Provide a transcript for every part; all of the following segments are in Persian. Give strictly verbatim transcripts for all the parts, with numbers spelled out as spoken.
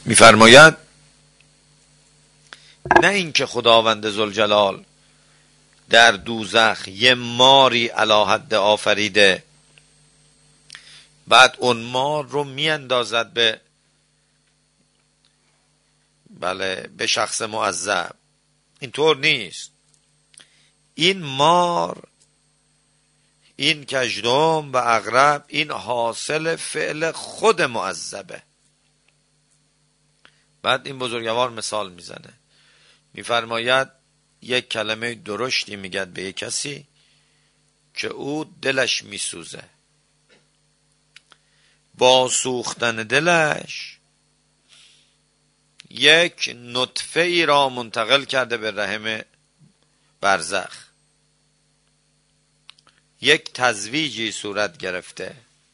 میفرماید نه اینکه خداوند ذوالجلال در دوزخ یه ماری علی حد آفریده، بعد اون مار رو میاندازد به بله به شخص معذب. اینطور نیست. این مار، این کژدم و عقرب، این حاصل فعل خود معذبه. بعد این بزرگوار مثال میزنه، میفرماید یک کلمه درشتی میگد به یک کسی که او دلش میسوزه، با سوختن دلش یک نطفه ای را منتقل کرده به رحم برزخ، یک تزویجی صورت گرفته،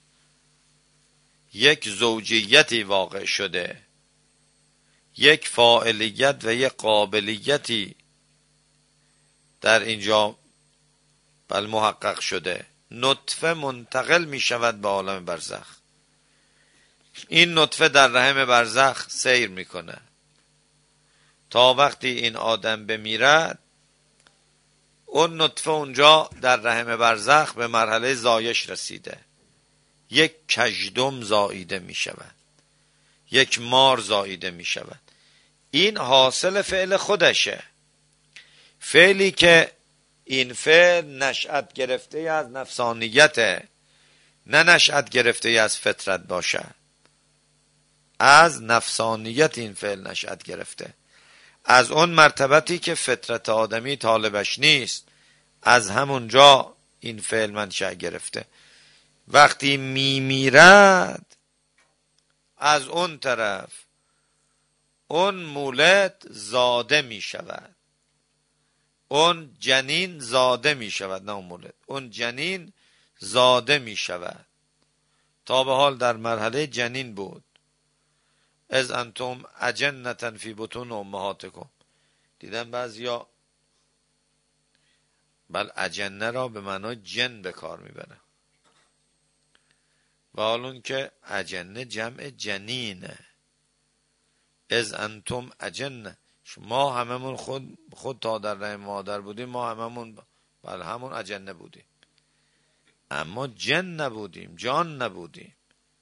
یک زوجیتی واقع شده، یک فاعلیت و یک قابلیتی در اینجا بل محقق شده. نطفه منتقل می شود به عالم برزخ. این نطفه در رحم برزخ سیر می کنه تا وقتی این آدم بمیرد، اون نطفه اونجا در رحم برزخ به مرحله زایش رسیده، یک کژدم زاییده می شود، یک مار زاییده می شود. این حاصل فعل خودشه، فعلی که این فعل نشأت گرفته از نفسانیته، نه نشأت گرفته از فطرت باشد. از نفسانیت این فعل نشأت گرفته، از اون مرتبتی که فطرت آدمی طالبش نیست، از همونجا این فعل منشأ گرفته. وقتی میمیرد، از اون طرف اون مولد زاده می شود، اون جنین زاده می شود، نه اون مولد، اون جنین زاده می شود. تا به حال در مرحله جنین بود. از انتم اجنة فی بطون امهاتکم. دیدن بعضیا بل اجنه را به معنای جن به کار میبرن، و حالون که اجنه جمع جنینه. از انتم اجنه، ما هممون خود خود تا در رحم مادر بودیم، ما هممون بل همون اجنه بودیم، اما جن نبودیم، جان نبودیم.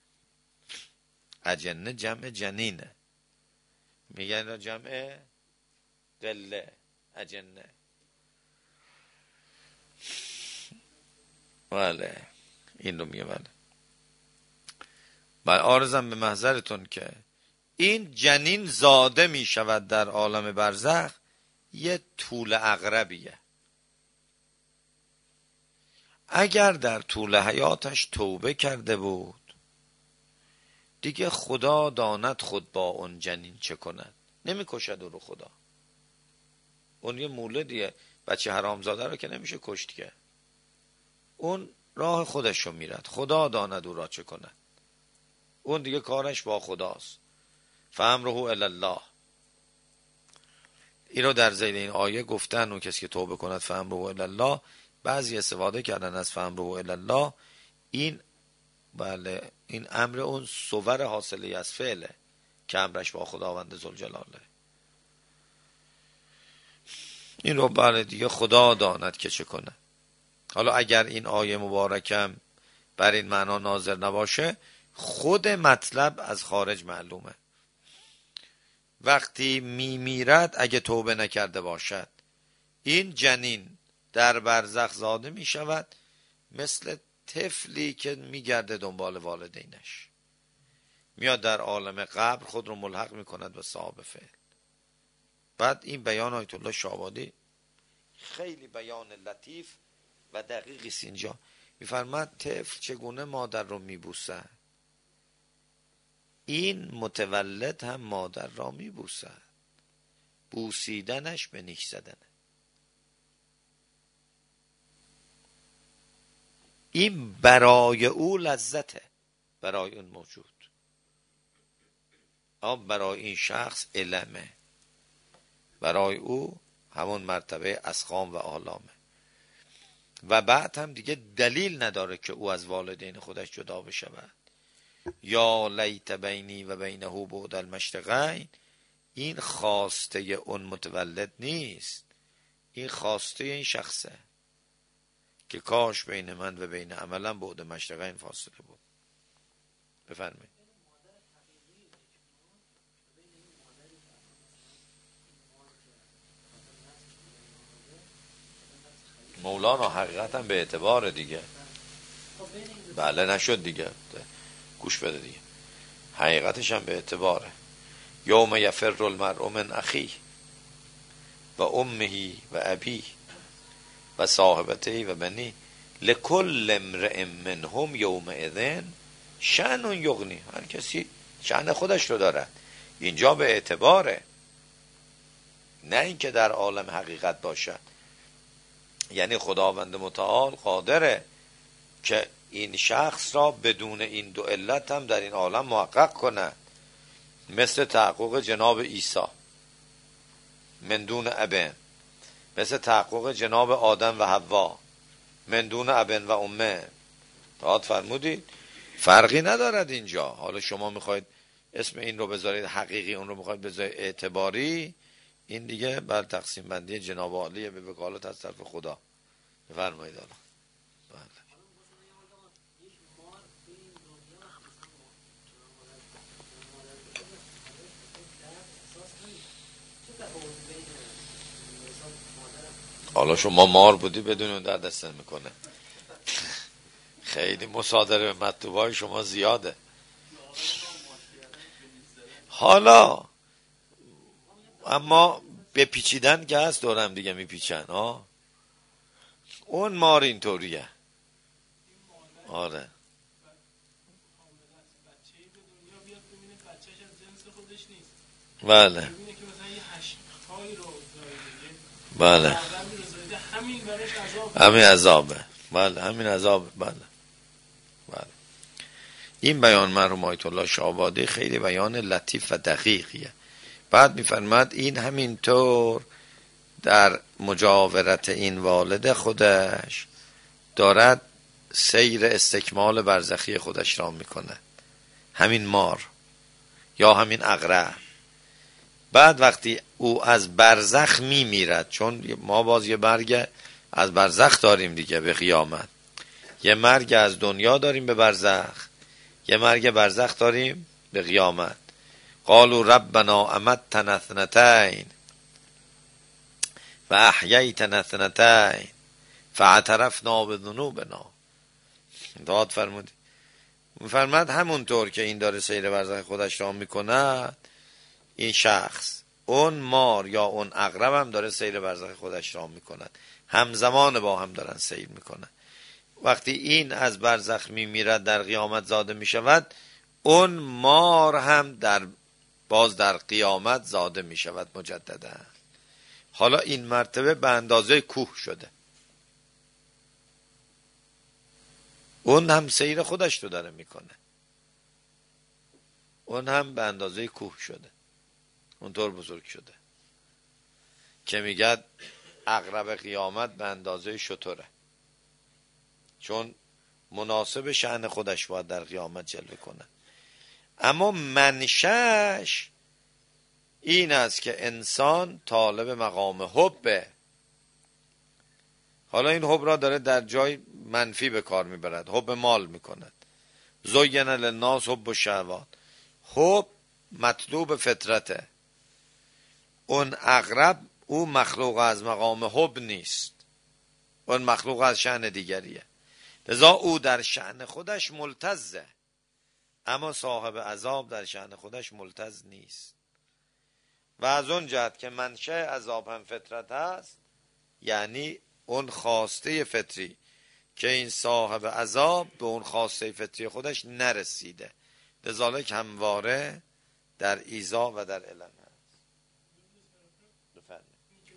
اجنه جمع جنینه، میگن را جمع قله اجنه. بله این رو میگه. بله بله عارضم به محضرتون که این جنین زاده می شود در عالم برزخ، یه طول عقربیه. اگر در طول حیاتش توبه کرده بود، دیگه خدا داند خود با اون جنین چه کند، نمی کشد او رو خدا. اون یه مولدیه، بچه حرامزاده رو که نمیشه کشت که، اون راه خودش رو میرد، خدا داند او را چه کند. اون دیگه کارش با خداست. فامره الی الله. این رو در ذیل این آیه گفتن اون کسی که توبه کند فامره الی الله. بعضی استفاده کردن از فامره الی الله. این بله این امر اون صور حاصلی از فعله که امرش با خداوند ذوالجلاله. این رو بله دیگه خدا داند که چه کنه. حالا اگر این آیه مبارکم بر این معنا نازل نباشه، خود مطلب از خارج معلومه. وقتی میمیرد اگه توبه نکرده باشد، این جنین در برزخ زاده می شود، مثل طفلی که میگرده دنبال والدینش، میاد در عالم قبر خود رو ملحق میکند به صاحب فعل. بعد این بیان آیت الله شاهآبادی خیلی بیان لطیف و دقیقی است. اینجا میفرماد طفل چگونه مادر رو میبوسد، این متولد هم مادر را میبوسد. بوسیدنش به نیش زدنه. این برای او لذته، برای اون موجود، اما برای این شخص علمه، برای او همون مرتبه اسقام و آلامه. و بعد هم دیگه دلیل نداره که او از والدین خودش جدا بشود. یا لیت بینی و بینه بعد المشرقین، این خواسته اون متولد نیست، این خواسته این شخصه که کاش بین من و بین عملم بعد مشرقین فاصله بود. بفرمایید. مولانا حقیقتا به اعتبار دیگه، بله نشد دیگه، گوش بده دیگه، حقیقتش هم به اعتباره. یوم یفر المرء من اخیه و امه و ابیه و صاحبته و بنی لکل امرئ منهم یومئذ شأن یغنی، هر کسی شأن خودش رو داره. اینجا به اعتباره، نه اینکه در عالم حقیقت باشد. یعنی خداوند متعال قادره که این شخص را بدون این دو علت هم در این عالم محقق کنه، مثل تحقق جناب عیسی من دون ابن، مثل تحقق جناب آدم و حوا من دون ابن و امه. داد فرمودید فرقی ندارد اینجا. حالا شما میخواید اسم این رو بذارید حقیقی، اون رو میخواید بذارید اعتباری، این دیگه بر تقسیم بندی جناب عالیه به وکالت از طرف خدا. بفرمایید. حالا بله. حالا شما مار بودی بدون اون در دست میکنه. خیلی مصادره به مطلوبای شما زیاده. حالا اما به پیچیدن که هست دورم دیگه میپیچن ها. اون مار اینطوریه. آره بله بله همین عذابه. بله همین عذابه. بله بله. این بیان مرحوم آیت الله شاه‌آبادی خیلی بیان لطیف و دقیقیه. بعد میفرماد این همینطور در مجاورت این والد خودش دارد سیر استکمال برزخی خودش را میکنه، همین مار یا همین عقرب. بعد وقتی او از برزخ میمیرد، چون ما باز یه مرگ از برزخ داریم دیگه به قیامت، یه مرگ از دنیا داریم به برزخ، یه مرگ برزخ داریم به قیامت. قالوا ربنا امتنا اثنتین و احییتنا اثنتین فاعترفنا بذنوبنا. داد فرمود فرمود همونطور که این داره سیر برزخ خودش را میکنه، این شخص اون مار یا اون عقرب هم داره سیر برزخ خودش را میکنه، همزمان با هم دارن سیر میکنن. وقتی این از برزخ میمیرد در قیامت زاده میشود، اون مار هم در باز در قیامت زاده میشود مجددا. حالا این مرتبه به اندازه کوه شده، اون هم سیر خودش رو داره میکنه، اون هم به اندازه کوه شده، اونطور بزرگ شده که میگد عقرب قیامت به اندازه شتره، چون مناسب شأن خودش باید در قیامت جلوه کنه. اما منشأش این است که انسان طالب مقام حبه. حالا این حب را داره در جای منفی به کار میبرد، حب مال میکند. زین للناس حب و شهوات، حب مطلوب فطرته. اون عقرب او مخلوق از مقام حب نیست، اون مخلوق از شأن دیگریه، لذا او در شأن خودش ملتزه، اما صاحب عذاب در شأن خودش ملتز نیست. و از اون جهت که منشأ عذاب هم فطرت هست، یعنی اون خواسته فطری که این صاحب عذاب به اون خواسته فطری خودش نرسیده، لذالک همواره در ایذا و در علم هست. بفرمایید.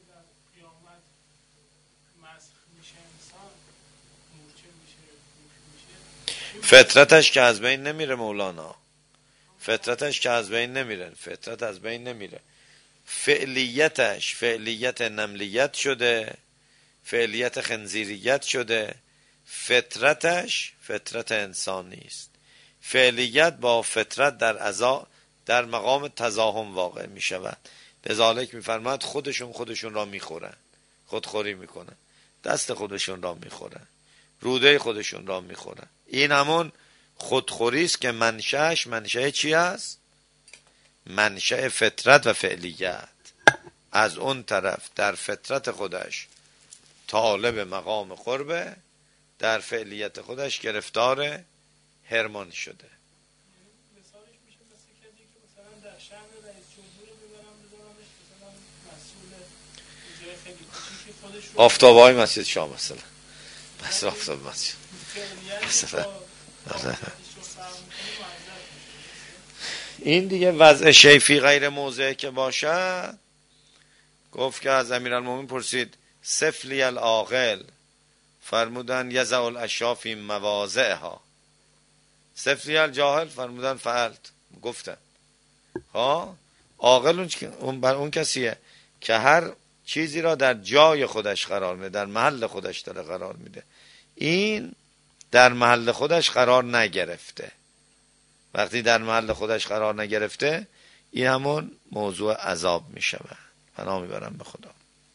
فطرتش که از بین نمیره مولانا، فطرتش که از بین نمیره، فطرت از بین نمیره، فعلیتش فعلیت نملیت شده، فعلیت خنزیریت شده، فطرتش فطرت انسانی است، فعلیت با فطرت در عذا در مقام تزاحم واقع می شود. لذالک می فرماید خودشون خودشون را می خورن، خودخوری می کنن، دست خودشون را می خورن، روده خودشون را می خورن. این همون خودخوری است که منشأش منشأ چی است؟ منشأ فطرت و فعلیت. از اون طرف در فطرت خودش طالب مقام قربه، در فعلیت خودش گرفتار هرمان شده. مثالش میشه مثل کسی که مثلا در شهر رئیس جمهور رو ببرم بذارمش مثلا مسئول جای خیلی کوچیکی خودش رو آفتاب های مسجد شاه مثلا مثلا آفتاب مسجد مثلا. این دیگه وضع شیء فی غیر موضع که باشد، گفت که از امیرالمومنین پرسید سفلی العاقل، فرمودن یضع الاشیاء فی مواضعها. سفلی الجاهل فرمودن فعلت، گفتن ها عاقل اون, اون بر اون کسیه که هر چیزی را در جای خودش قرار میده، در محل خودش داره قرار میده. این در محل خودش قرار نگرفته. وقتی در محل خودش قرار نگرفته، این همون موضوع عذاب میشود. پناه میبرم به خدا.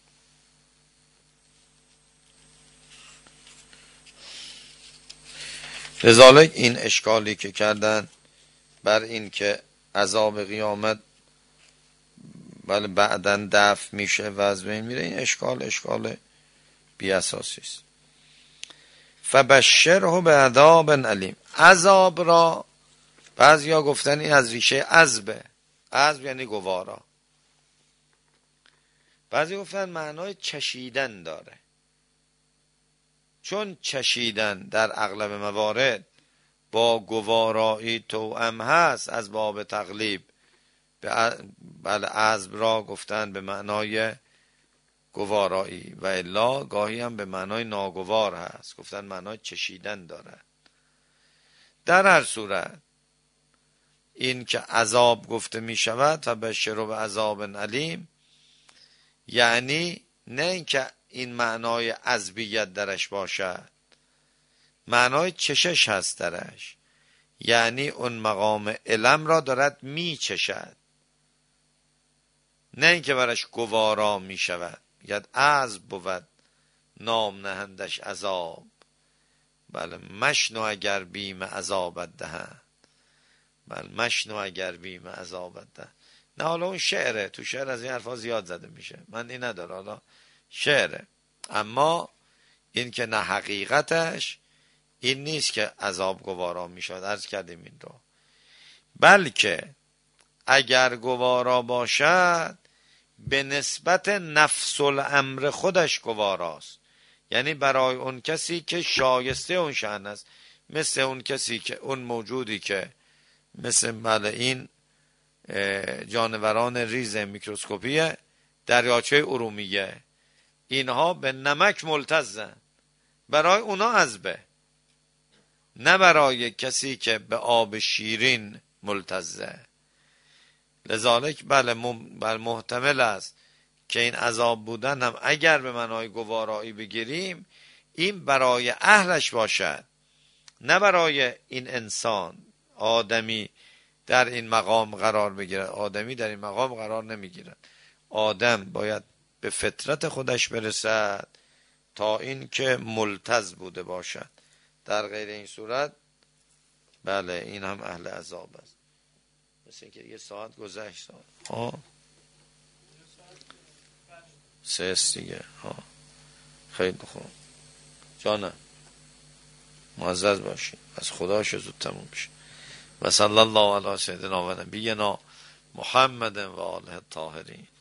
لذالک این اشکالی که کردن بر این که عذاب قیامت بله بعدن دفع میشه و از بین میره، این اشکال اشکال بی اساسی است. فبشره بعذاب علیم. عذاب را بعضیا گفتن این از ریشه عذبه. عذب یعنی گوارا. بعضی گفتن معنای چشیدن داره، چون چشیدن در اغلب موارد با گوارایی توأم هست از باب تقلیب. بله عذب را گفتن به معنای گوارایی و الا گاهی هم به معنای ناگوار هست، گفتن معنای چشیدن داره. در هر صورت این که عذاب گفته می شود و بشروا بعذاب علیم، یعنی نه اینکه این معنای عذبیت درش باشد، معنای چشش هست درش، یعنی اون مقام علم را دارد می چشد، نه اینکه برش گوارا می شود. یاد عذب بود نام نهندش عذاب، بله مشنو اگر بیم عذابت دهند، بله مشنو اگر بیم عذابت دهند. نه حالا اون شعره، تو شعر از این حرفا زیاد زده میشه، من این نداره، حالا شعره. اما این که نه حقیقتش این نیست که عذاب گوارا میشود، عرض کردیم این رو، بلکه اگر گوارا باشد به نسبت نفس الامر خودش گواراست، یعنی برای اون کسی که شایسته اون شأن است، مثل اون کسی که اون موجودی که مثل بله این جانوران ریز میکروسکوپی دریاچه ارومیه، اینها به نمک ملتزن، برای اونا عذبه، نه برای کسی که به آب شیرین ملتزه. لذالک بله محتمل است که این عذاب بودن هم اگر به معنای گوارایی بگیریم، این برای اهلش باشد، نه برای این انسان آدمی در این مقام قرار بگیرد. آدمی در این مقام قرار نمیگیرد. آدم باید به فطرت خودش برسد تا این که ملتز بوده باشد. در غیر این صورت بله این هم اهل عذاب است. مثل اینکه یه ساعت گذشت. ها سه است دیگه. ها خیلی خوب جانم، معزز باشید، از خداش زود تموم بشه. و صلی الله علی سیدنا و نبینا محمد و آله الطاهرین.